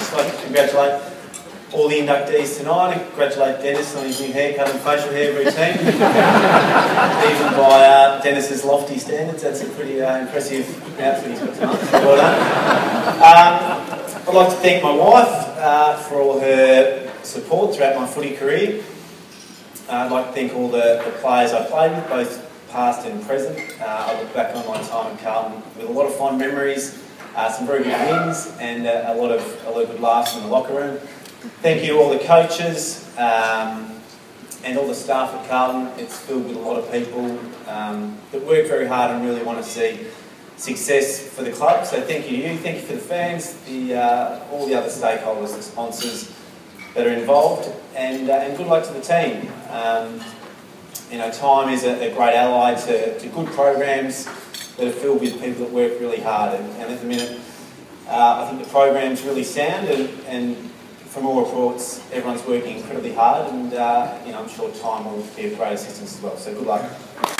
just like to congratulate all the inductees tonight and congratulate Dennis on his new haircut and facial hair routine. Even by Dennis's lofty standards, that's a pretty impressive outfit he's got tonight. So well done. I'd like to thank my wife for all her support throughout my footy career. I'd like to thank all the players I played with, both past and present. I look back on my time at Carlton with a lot of fond memories, some very good wins, and a lot of good laughs in the locker room. Thank you to all the coaches and all the staff at Carlton. It's filled with a lot of people that work very hard and really want to see success for the club. So thank you to you, thank you for the fans, all the other stakeholders, the sponsors that are involved, and good luck to the team. Time is a great ally to good programs that are filled with people that work really hard, and at the minute I think the program's really sound, and from all reports everyone's working incredibly hard, and I'm sure time will be of great assistance as well, so good luck.